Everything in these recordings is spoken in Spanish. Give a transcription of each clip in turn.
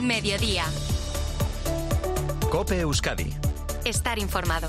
Mediodía. COPE Euskadi. Estar informado.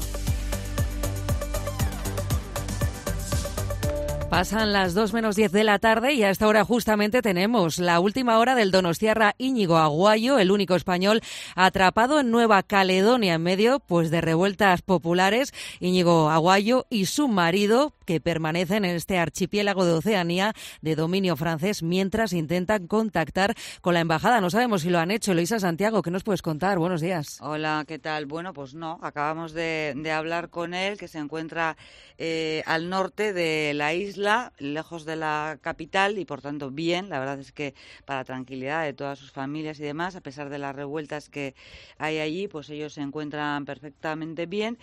Pasan las 2 menos 10 de la tarde y a esta hora justamente tenemos la última hora del donostiarra Íñigo Aguayo, el único español atrapado en Nueva Caledonia en medio de revueltas populares. Íñigo Aguayo y su marido, que permanecen en este archipiélago de Oceanía de dominio francés mientras intentan contactar con la embajada. No sabemos si lo han hecho. Eloisa Santiago, ¿qué nos puedes contar? Buenos días. Hola, ¿qué tal? Bueno, pues no, acabamos de hablar con él, que se encuentra al norte de la isla, lejos de la capital y por tanto bien. La verdad es que para tranquilidad de todas sus familias y demás, a pesar de las revueltas que hay allí, pues ellos se encuentran perfectamente bien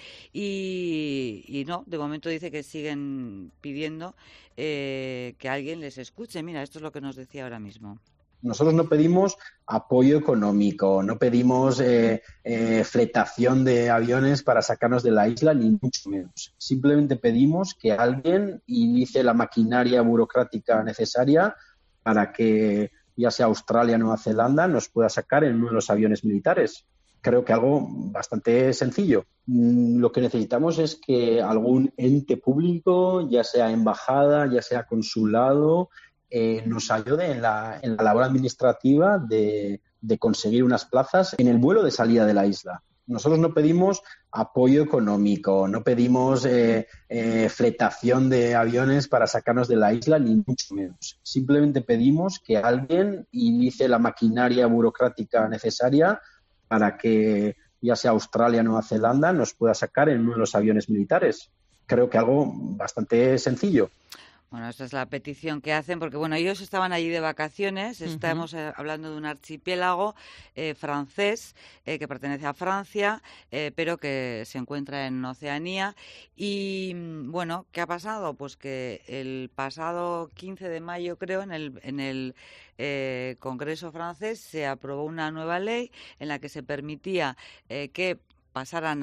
y no, de momento dice que siguen pidiendo que alguien les escuche. Mira, esto es lo que nos decía ahora mismo. Nosotros no pedimos apoyo económico, no pedimos fletación de aviones para sacarnos de la isla, ni mucho menos. Simplemente pedimos que alguien inicie la maquinaria burocrática necesaria para que, ya sea Australia o Nueva Zelanda, nos pueda sacar en uno de los aviones militares. Creo que algo bastante sencillo. Lo que necesitamos es que algún ente público, ya sea embajada, ya sea consulado, nos ayude en la labor administrativa de conseguir unas plazas en el vuelo de salida de la isla. Nosotros no pedimos apoyo económico, no pedimos fletación de aviones para sacarnos de la isla, ni mucho menos. Simplemente pedimos que alguien inicie la maquinaria burocrática necesaria para que, ya sea Australia o Nueva Zelanda, nos pueda sacar en uno de los aviones militares. Creo que algo bastante sencillo. Bueno, esta es la petición que hacen, porque bueno, ellos estaban allí de vacaciones. Estamos hablando de un archipiélago francés que pertenece a Francia, pero que se encuentra en Oceanía. Y bueno, ¿qué ha pasado? Pues que el pasado 15 de mayo, creo, en el Congreso francés se aprobó una nueva ley en la que se permitía que pasaran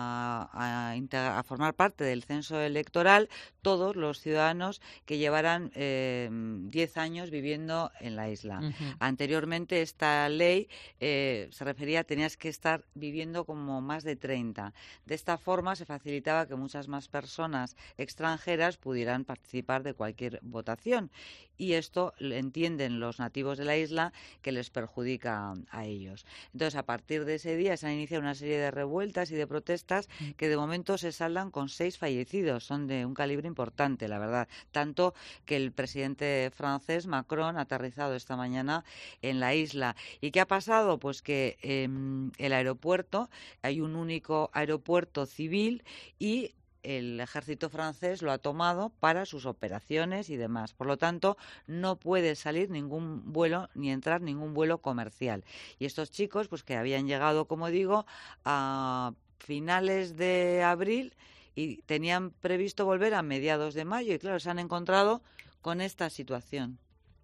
a formar parte del censo electoral todos los ciudadanos que llevaran 10 años viviendo en la isla. Anteriormente esta ley se refería a tenías que estar viviendo como más de 30. De esta forma se facilitaba que muchas más personas extranjeras pudieran participar de cualquier votación. Y esto lo entienden los nativos de la isla que les perjudica a ellos. Entonces, a partir de ese día se han iniciado una serie de revueltas y de protestas que de momento se saldan con 6 fallecidos. Son de un calibre importante, la verdad. Tanto que el presidente francés, Macron, ha aterrizado esta mañana en la isla. ¿Y qué ha pasado? Pues que el aeropuerto, hay un único aeropuerto civil y el ejército francés lo ha tomado para sus operaciones y demás. Por lo tanto, no puede salir ningún vuelo ni entrar ningún vuelo comercial. Y estos chicos, pues que habían llegado, como digo, a finales de abril y tenían previsto volver a mediados de mayo y claro, se han encontrado con esta situación.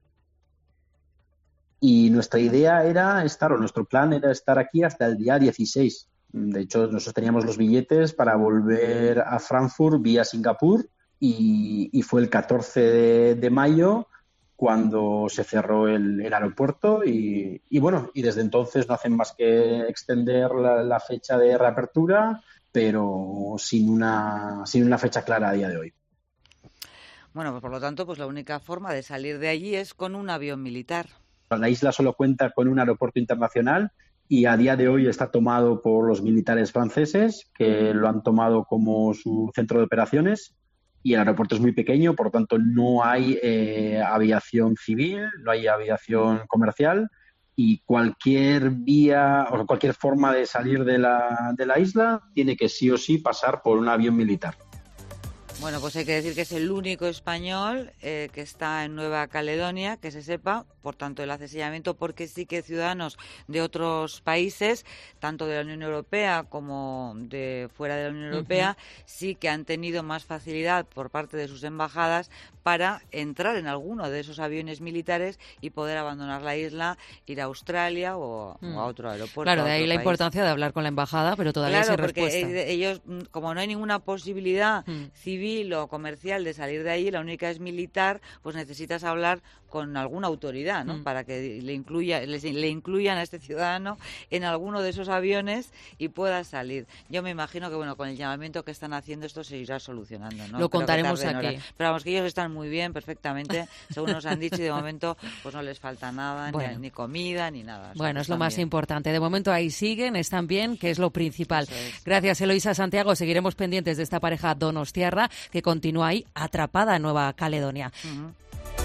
Y nuestra idea era nuestro plan era estar aquí hasta el día 16. De hecho, nosotros teníamos los billetes para volver a Frankfurt vía Singapur y fue el 14 de mayo cuando se cerró el aeropuerto y desde entonces no hacen más que extender la fecha de reapertura, pero sin una fecha clara a día de hoy. Bueno, pues por lo tanto, pues la única forma de salir de allí es con un avión militar. La isla solo cuenta con un aeropuerto internacional y a día de hoy está tomado por los militares franceses, que lo han tomado como su centro de operaciones, y el aeropuerto es muy pequeño, por lo tanto no hay aviación civil, no hay aviación comercial, y cualquier vía o cualquier forma de salir de la isla tiene que sí o sí pasar por un avión militar. Bueno, pues hay que decir que es el único español que está en Nueva Caledonia, que se sepa, por tanto él hace seguimiento, porque sí que ciudadanos de otros países, tanto de la Unión Europea como de fuera de la Unión Europea, sí que han tenido más facilidad por parte de sus embajadas para entrar en alguno de esos aviones militares y poder abandonar la isla, ir a Australia o a otro aeropuerto. Claro, de ahí la importancia de hablar con la embajada, pero todavía sin respuesta. Claro, porque ellos, como no hay ninguna posibilidad civil civil o comercial de salir de ahí, la única es militar, pues necesitas hablar con alguna autoridad, ¿no? Para que le incluyan a este ciudadano en alguno de esos aviones y pueda salir. Yo me imagino que, bueno, con el llamamiento que están haciendo esto se irá solucionando, ¿no? Lo contaremos aquí. Pero vamos, que ellos están muy bien, perfectamente, según nos han dicho, y de momento pues no les falta nada, ni comida, ni nada. Bueno, es lo más importante. De momento ahí siguen, están bien, que es lo principal. Gracias, Eloísa Santiago. Seguiremos pendientes de esta pareja donostiarra que continúa ahí atrapada en Nueva Caledonia.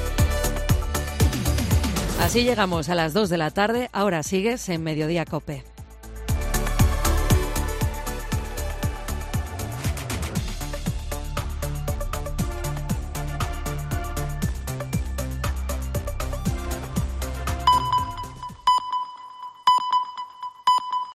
Así llegamos a las 2 de la tarde. Ahora sigues en Mediodía COPE.